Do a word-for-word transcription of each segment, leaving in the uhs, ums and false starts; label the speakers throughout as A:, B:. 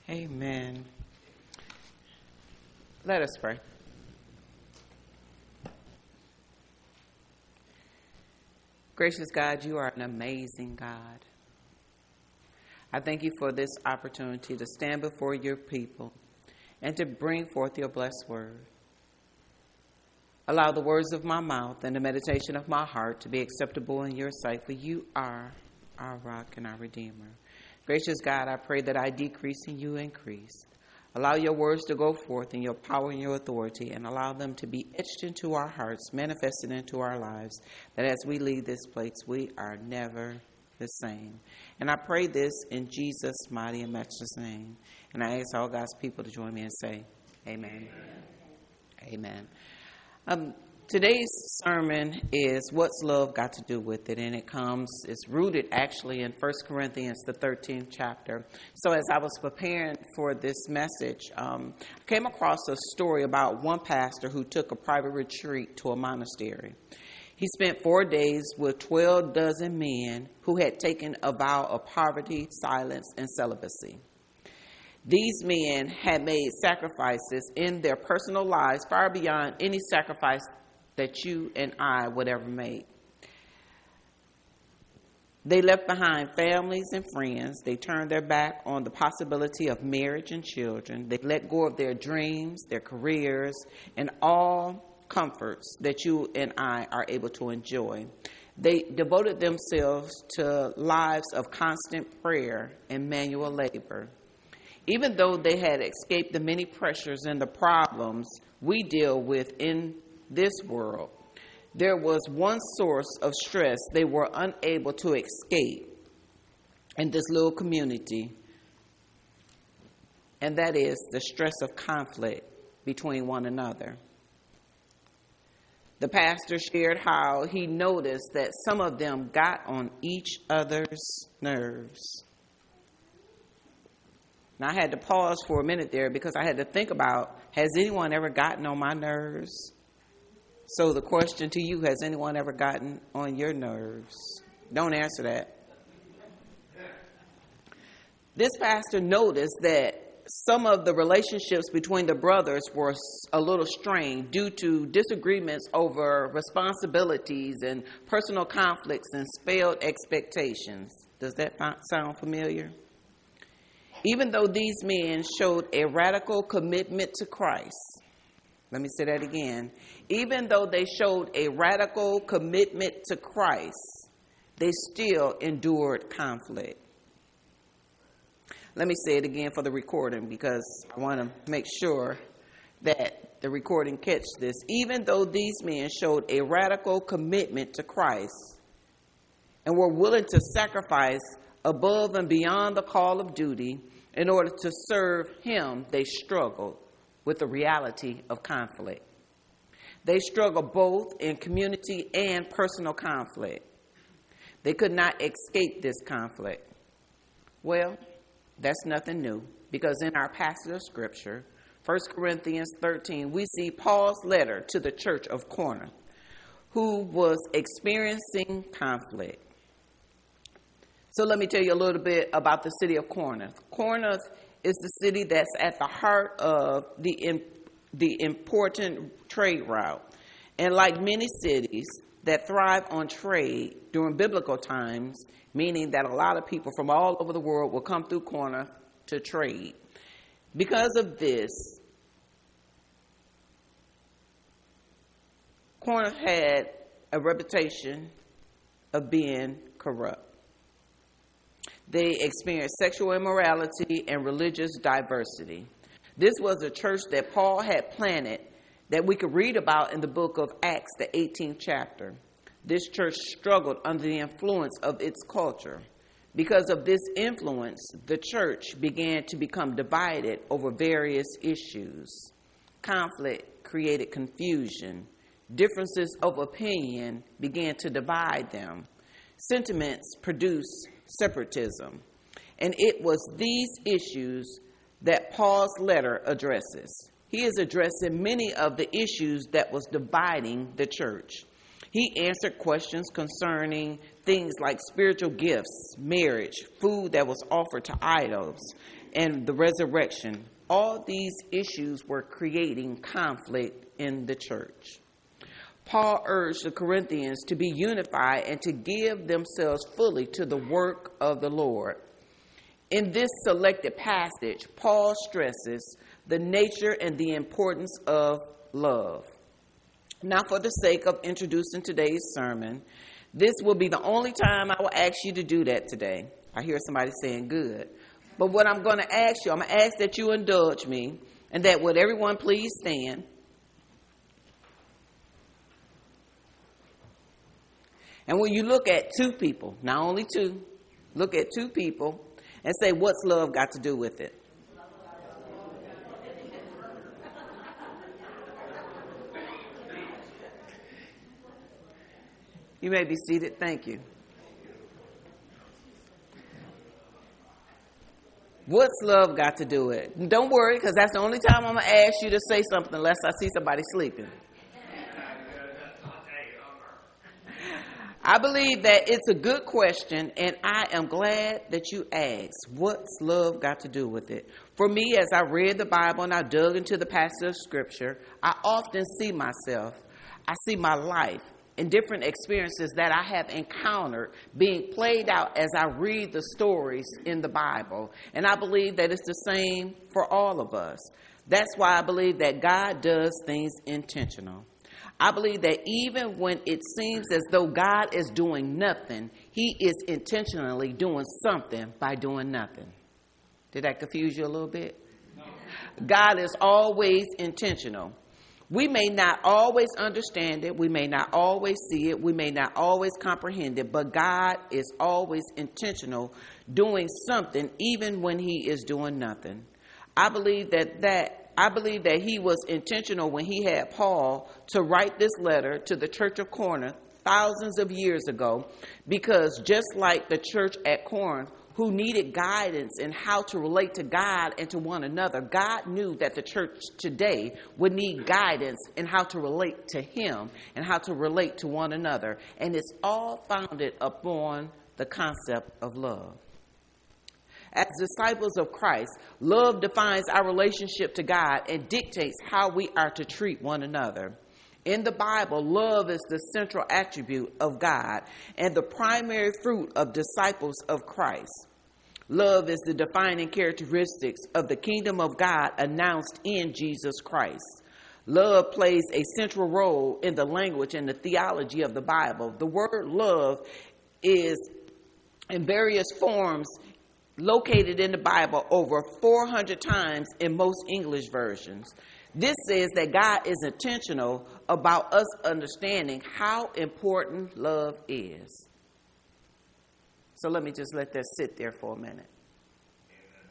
A: Amen. Let us pray. Gracious God, you are an amazing God. I thank you for this opportunity to stand before your people and to bring forth your blessed word. Allow the words of my mouth and the meditation of my heart to be acceptable in your sight, for you are our rock and our redeemer. Gracious God, I pray that I decrease and you increase. Allow your words to go forth in your power and your authority, and allow them to be etched into our hearts, manifested into our lives, that as we leave this place, we are never the same. And I pray this in Jesus' mighty and matchless name. And I ask all God's people to join me and say, Amen. Amen. Amen. Um, today's sermon is What's Love Got to Do with It? And it comes, it's rooted actually in First Corinthians, the thirteenth chapter. So as I was preparing for this message, um, I came across a story about one pastor who took a private retreat to a monastery. He spent four days with twelve dozen men who had taken a vow of poverty, silence, and celibacy. These men had made sacrifices in their personal lives far beyond any sacrifice that you and I would ever make. They left behind families and friends. They turned their back on the possibility of marriage and children. They let go of their dreams, their careers, and all comforts that you and I are able to enjoy. They devoted themselves to lives of constant prayer and manual labor. Even though they had escaped the many pressures and the problems we deal with in this world, there was one source of stress they were unable to escape in this little community, and that is the stress of conflict between one another. The pastor shared how he noticed that some of them got on each other's nerves. Now, I had to pause for a minute there because I had to think about, has anyone ever gotten on my nerves? So the question to you, has anyone ever gotten on your nerves? Don't answer that. This pastor noticed that some of the relationships between the brothers were a little strained due to disagreements over responsibilities and personal conflicts and failed expectations. Does that sound familiar? Even though these men showed a radical commitment to Christ, let me say that again. Even though they showed a radical commitment to Christ, they still endured conflict. Let me say it again for the recording because I want to make sure that the recording catch this. Even though these men showed a radical commitment to Christ and were willing to sacrifice above and beyond the call of duty in order to serve him, they struggled with the reality of conflict. They struggled both in community and personal conflict. They could not escape this conflict. Well, that's nothing new, because in our passage of scripture, First Corinthians thirteen, we see Paul's letter to the church of Corinth, who was experiencing conflict. So let me tell you a little bit about the city of Corinth. Corinth is the city that's at the heart of the, the important trade route. And like many cities that thrive on trade during biblical times, meaning that a lot of people from all over the world will come through Corinth to trade. Because of this, Corinth had a reputation of being corrupt. They experienced sexual immorality and religious diversity. This was a church that Paul had planted that we could read about in the book of Acts, the eighteenth chapter. This church struggled under the influence of its culture. Because of this influence, the church began to become divided over various issues. Conflict created confusion. Differences of opinion began to divide them. Sentiments produced separatism. And it was these issues that Paul's letter addresses. He is addressing many of the issues that was dividing the church. He answered questions concerning things like spiritual gifts, marriage, food that was offered to idols, and the resurrection. All these issues were creating conflict in the church. Paul urged the Corinthians to be unified and to give themselves fully to the work of the Lord. In this selected passage, Paul stresses the nature and the importance of love. Now, for the sake of introducing today's sermon, this will be the only time I will ask you to do that today. I hear somebody saying good. But what I'm going to ask you, I'm going to ask that you indulge me, and that would everyone please stand. And when you look at two people, not only two, look at two people and say, what's love got to do with it? You may be seated. Thank you. What's love got to do with it? Don't worry, because that's the only time I'm going to ask you to say something unless I see somebody sleeping. I believe that it's a good question, and I am glad that you asked, what's love got to do with it? For me, as I read the Bible and I dug into the passage of Scripture, I often see myself, I see my life and different experiences that I have encountered being played out as I read the stories in the Bible. And I believe that it's the same for all of us. That's why I believe that God does things intentional. I believe that even when it seems as though God is doing nothing, he is intentionally doing something by doing nothing. Did that confuse you a little bit? No. God is always intentional. We may not always understand it. We may not always see it. We may not always comprehend it. But God is always intentional, doing something even when he is doing nothing. I believe that that I believe that he was intentional when he had Paul to write this letter to the church of Corinth thousands of years ago, because just like the church at Corinth, who needed guidance in how to relate to God and to one another, God knew that the church today would need guidance in how to relate to him and how to relate to one another. And it's all founded upon the concept of love. As disciples of Christ, love defines our relationship to God and dictates how we are to treat one another. In the Bible, love is the central attribute of God and the primary fruit of disciples of Christ. Love is the defining characteristics of the kingdom of God announced in Jesus Christ. Love plays a central role in the language and the theology of the Bible. The word love is in various forms located in the Bible over four hundred times in most English versions. This says that God is intentional about us understanding how important love is. So let me just let that sit there for a minute. Amen.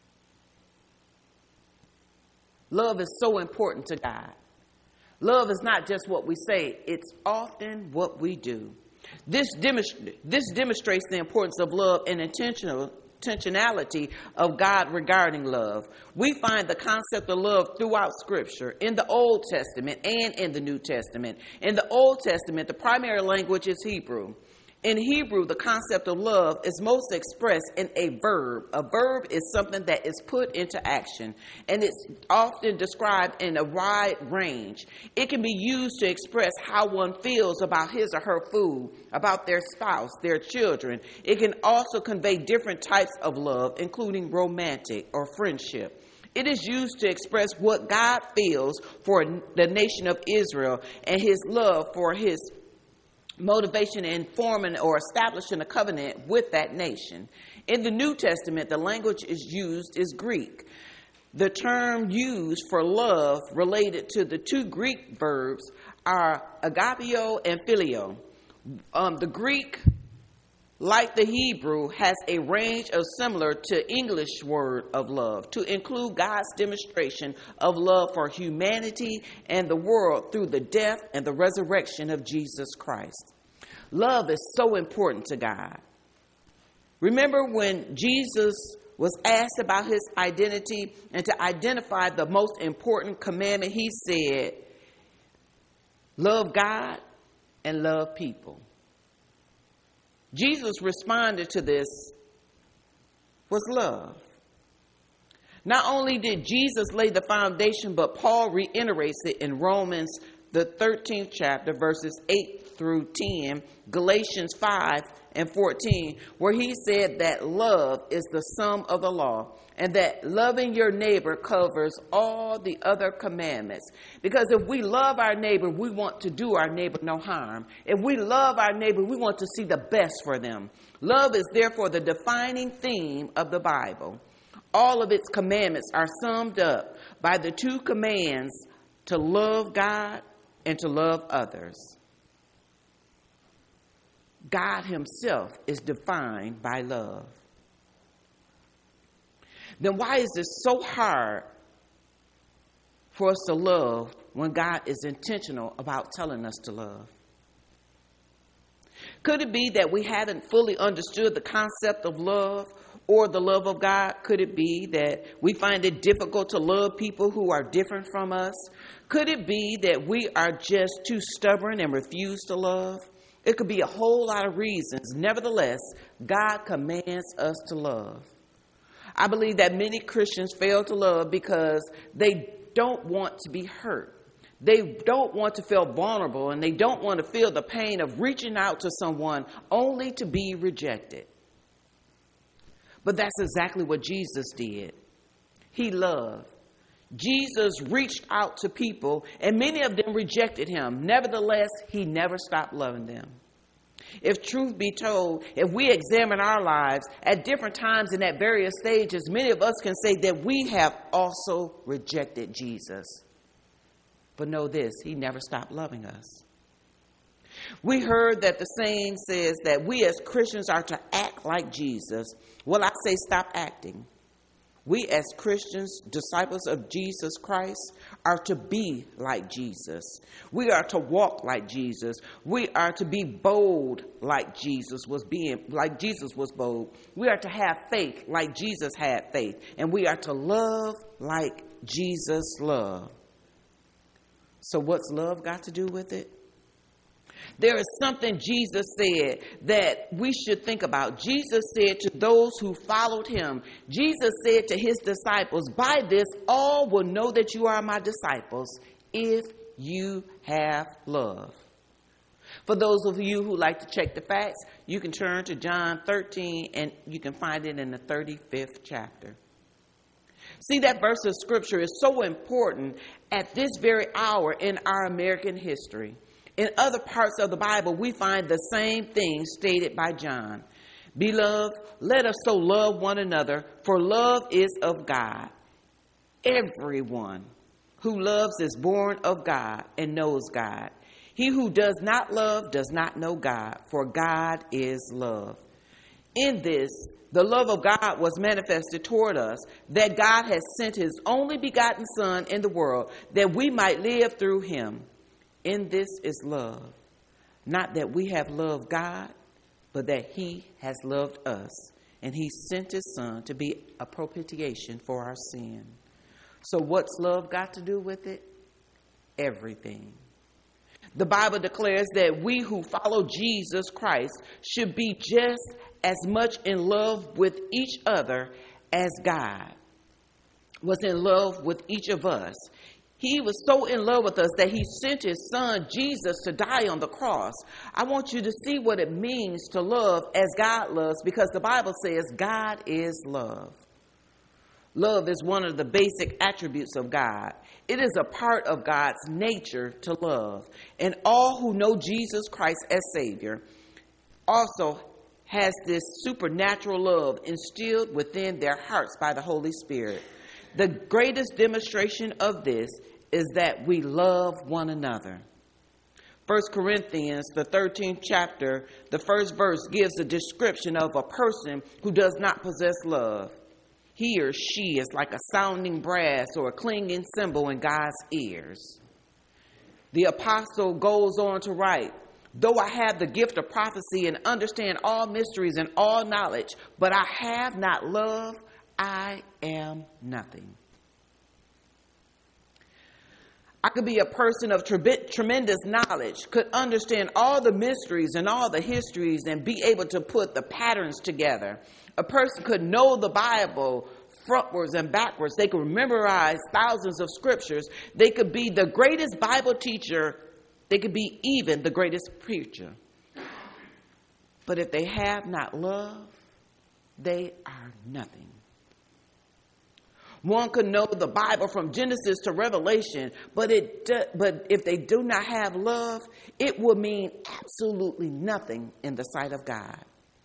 A: Love is so important to God. Love is not just what we say, it's often what we do. This, demonst- this demonstrates the importance of love and intentional intentionality of God regarding love. We find the concept of love throughout Scripture, in the Old Testament and in the New Testament. In the Old Testament, the primary language is Hebrew. In Hebrew, the concept of love is most expressed in a verb. A verb is something that is put into action, and it's often described in a wide range. It can be used to express how one feels about his or her food, about their spouse, their children. It can also convey different types of love, including romantic or friendship. It is used to express what God feels for the nation of Israel and his love for his motivation in forming or establishing a covenant with that nation. In the New Testament, the language is used is Greek. The term used for love related to the two Greek verbs are agapeo and phileo. Um, the Greek, like the Hebrew, has a range of similar to English word of love to include God's demonstration of love for humanity and the world through the death and the resurrection of Jesus Christ. Love is so important to God. Remember when Jesus was asked about his identity and to identify the most important commandment, he said, love God and love people. Jesus responded to this was love. Not only did Jesus lay the foundation, but Paul reiterates it in Romans, the thirteenth chapter, verses eight through ten, Galatians five and fourteen, where he said that love is the sum of the law, and that loving your neighbor covers all the other commandments. Because if we love our neighbor, we want to do our neighbor no harm. If we love our neighbor, we want to see the best for them. Love is therefore the defining theme of the Bible. All of its commandments are summed up by the two commands to love God and to love others. God himself is defined by love. Then why is it so hard for us to love when God is intentional about telling us to love? Could it be that we haven't fully understood the concept of love or the love of God? Could it be that we find it difficult to love people who are different from us? Could it be that we are just too stubborn and refuse to love? It could be a whole lot of reasons. Nevertheless, God commands us to love. I believe that many Christians fail to love because they don't want to be hurt. They don't want to feel vulnerable, and they don't want to feel the pain of reaching out to someone only to be rejected. But that's exactly what Jesus did. He loved. Jesus reached out to people, and many of them rejected him. Nevertheless, he never stopped loving them. If truth be told, if we examine our lives at different times and at various stages, many of us can say that we have also rejected Jesus. But know this, he never stopped loving us. We heard that the saying says that we as Christians are to act like Jesus. Well, I say stop acting. We as Christians, disciples of Jesus Christ, are to be like Jesus. We are to walk like Jesus. We are to be bold like Jesus was being, like Jesus was bold. We are to have faith like Jesus had faith. And we are to love like Jesus loved. So what's love got to do with it? There is something Jesus said that we should think about. Jesus said to those who followed him, Jesus said to his disciples, by this all will know that you are my disciples if you have love. For those of you who like to check the facts, you can turn to John thirteen and you can find it in the thirty-fifth chapter. See, that verse of scripture is so important at this very hour in our American history. In other parts of the Bible, we find the same thing stated by John. Beloved, let us so love one another, for love is of God. Everyone who loves is born of God and knows God. He who does not love does not know God, for God is love. In this, the love of God was manifested toward us, that God has sent his only begotten Son in the world, that we might live through him. In this is love, not that we have loved God, but that he has loved us, and he sent his Son to be a propitiation for our sin. So what's love got to do with it? Everything. The Bible declares that we who follow Jesus Christ should be just as much in love with each other as God was in love with each of us. He was so in love with us that he sent his Son, Jesus, to die on the cross. I want you to see what it means to love as God loves, because the Bible says God is love. Love is one of the basic attributes of God. It is a part of God's nature to love. And all who know Jesus Christ as Savior also has this supernatural love instilled within their hearts by the Holy Spirit. The greatest demonstration of this is that we love one another. First Corinthians, the thirteenth chapter, the first verse gives a description of a person who does not possess love. He or she is like a sounding brass or a clanging cymbal in God's ears. The apostle goes on to write, though I have the gift of prophecy and understand all mysteries and all knowledge, but I have not love, I am nothing. I could be a person of tre- tremendous knowledge, could understand all the mysteries and all the histories and be able to put the patterns together. A person could know the Bible frontwards and backwards. They could memorize thousands of scriptures. They could be the greatest Bible teacher. They could be even the greatest preacher. But if they have not love, they are nothing. One could know the Bible from Genesis to Revelation, but it do, but if they do not have love, it will mean absolutely nothing in the sight of God.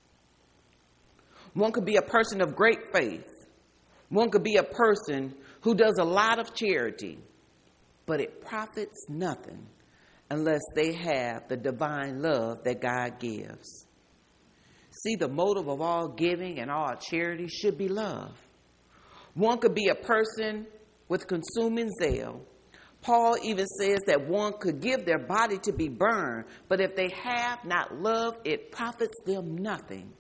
A: One could be a person of great faith. One could be a person who does a lot of charity, but it profits nothing unless they have the divine love that God gives. See, the motive of all giving and all charity should be love. One could be a person with consuming zeal. Paul even says that one could give their body to be burned, but if they have not love, it profits them nothing.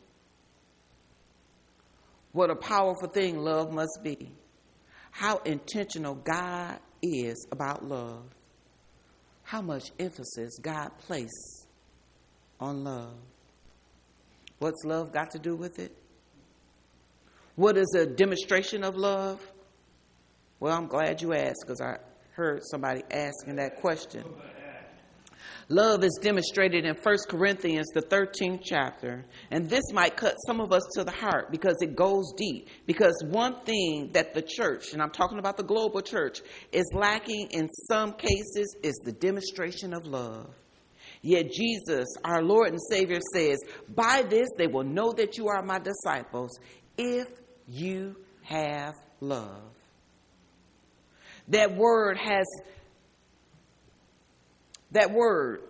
A: What a powerful thing love must be. How intentional God is about love. How much emphasis God places on love. What's love got to do with it? What is a demonstration of love? Well, I'm glad you asked because I heard somebody asking that question. Love is demonstrated in First Corinthians, the thirteenth chapter. And this might cut some of us to the heart because it goes deep. Because one thing that the church, and I'm talking about the global church, is lacking in some cases is the demonstration of love. Yet Jesus, our Lord and Savior, says, by this they will know that you are my disciples if you have love. That word has, that word,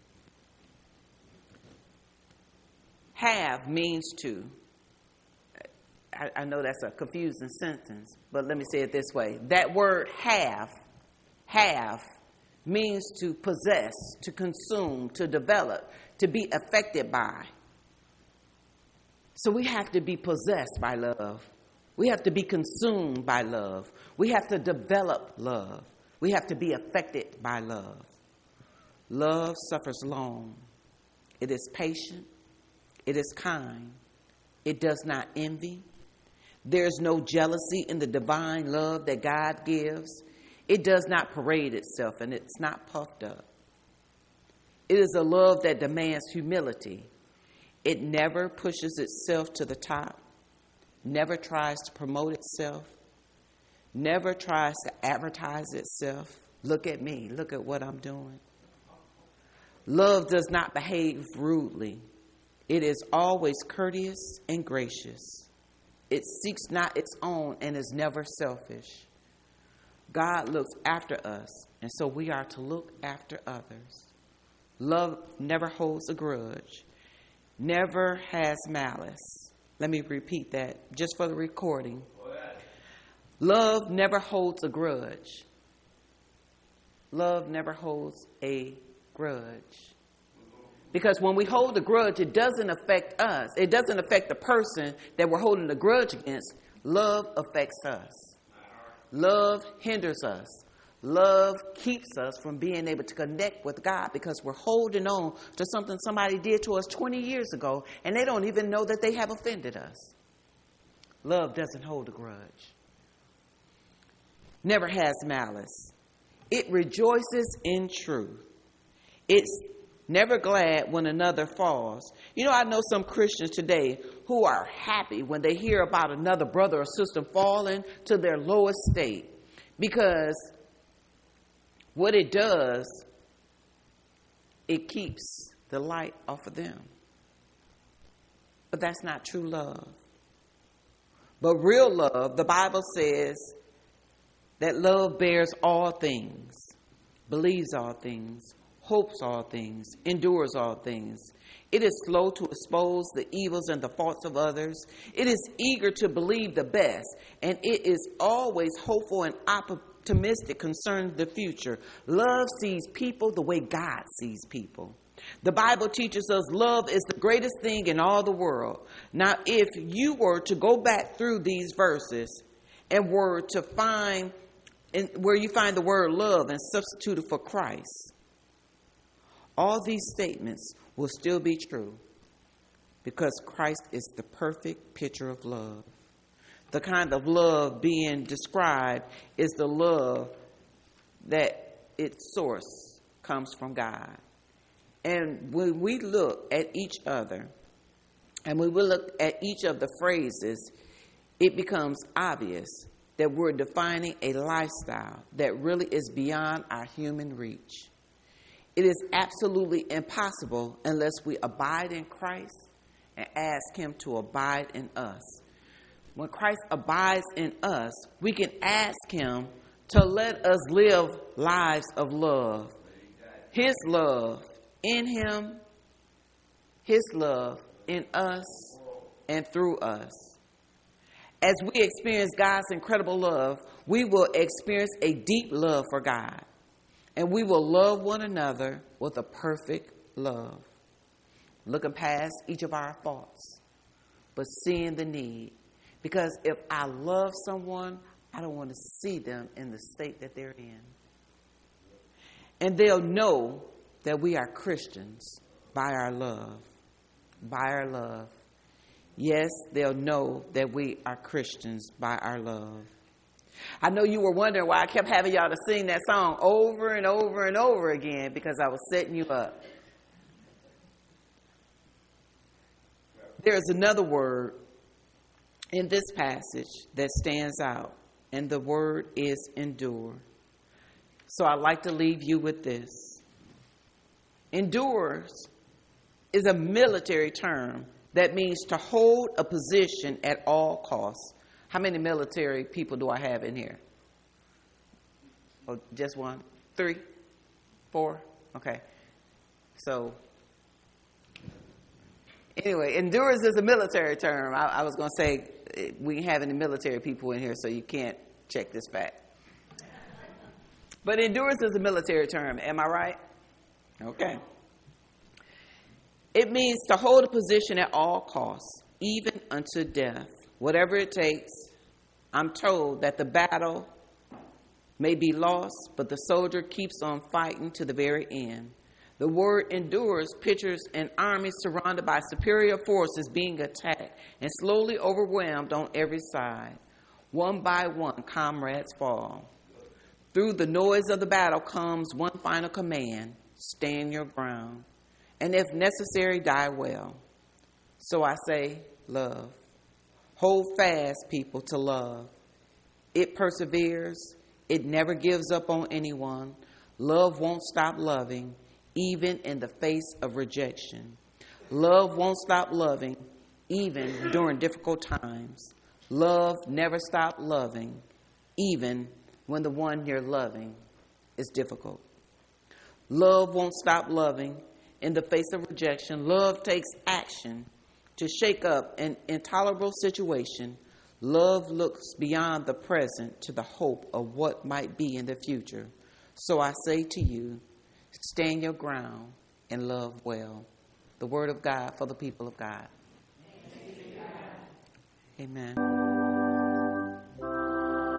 A: have means to. I, I know that's a confusing sentence, but let me say it this way. That word have, have, means to possess, to consume, to develop, to be affected by. So we have to be possessed by love. We have to be consumed by love. We have to develop love. We have to be affected by love. Love suffers long. It is patient. It is kind. It does not envy. There's no jealousy in the divine love that God gives. It does not parade itself, and it's not puffed up. It is a love that demands humility. It never pushes itself to the top, never tries to promote itself, never tries to advertise itself. Look at me. Look at what I'm doing. Love does not behave rudely. It is always courteous and gracious. It seeks not its own and is never selfish. God looks after us, and so we are to look after others. Love never holds a grudge, never has malice. Let me repeat that just for the recording. Love never holds a grudge. Love never holds a grudge. Because when we hold a grudge, it doesn't affect us. It doesn't affect the person that we're holding the grudge against. Love affects us. Love hinders us. Love keeps us from being able to connect with God because we're holding on to something somebody did to us twenty years ago, and they don't even know that they have offended us. Love doesn't hold a grudge. Never has malice. It rejoices in truth. It's never glad when another falls. You know, I know some Christians today who are happy when they hear about another brother or sister falling to their lowest state, because what it does, it keeps the light off of them. But that's not true love. But real love, the Bible says that love bears all things, believes all things, hopes all things, endures all things. It is slow to expose the evils and the faults of others. It is eager to believe the best, and it is always hopeful and optimistic concerning the future. Love sees people the way God sees people. The Bible teaches us love is the greatest thing in all the world. Now, if you were to go back through these verses and were to find in, where you find the word love and substituted for Christ, all these statements will still be true because Christ is the perfect picture of love. The kind of love being described is the love that its source comes from God. And when we look at each other, and when we look at each of the phrases, it becomes obvious that we're defining a lifestyle that really is beyond our human reach. It is absolutely impossible unless we abide in Christ and ask Him to abide in us. When Christ abides in us, we can ask Him to let us live lives of love. His love in Him, His love in us and through us. As we experience God's incredible love, we will experience a deep love for God. And we will love one another with a perfect love, looking past each of our faults, but seeing the need. Because if I love someone, I don't want to see them in the state that they're in. And they'll know that we are Christians by our love. By our love. Yes, they'll know that we are Christians by our love. I know you were wondering why I kept having y'all to sing that song over and over and over again, because I was setting you up. There's another word in this passage that stands out, and the word is endure. So I'd like to leave you with this. Endures is a military term that means to hold a position at all costs. How many military people do I have in here? Oh, just one? Three? Four? Okay. So, anyway, endurance is a military term. I, I was going to say we have any military people in here, so you can't check this fact. But endurance is a military term. Am I right? Okay. It means to hold a position at all costs, even unto death. Whatever it takes. I'm told that the battle may be lost, but the soldier keeps on fighting to the very end. The word endures pictures an army surrounded by superior forces being attacked and slowly overwhelmed on every side. One by one, comrades fall. Through the noise of the battle comes one final command: stand your ground, and if necessary, die well. So I say, love. Hold fast, people, to love. It perseveres. It never gives up on anyone. Love won't stop loving, even in the face of rejection. Love won't stop loving, even during difficult times. Love never stops loving, even when the one you're loving is difficult. Love won't stop loving in the face of rejection. Love takes action to shake up an intolerable situation. Love looks beyond the present to the hope of what might be in the future. So I say to you, stand your ground and love well. The word of God for the people of God. Amen.